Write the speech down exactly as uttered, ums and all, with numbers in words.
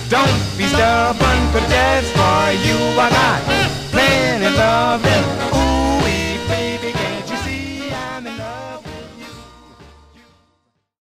Don't be stubborn, 'cause just for you I got plenty loving.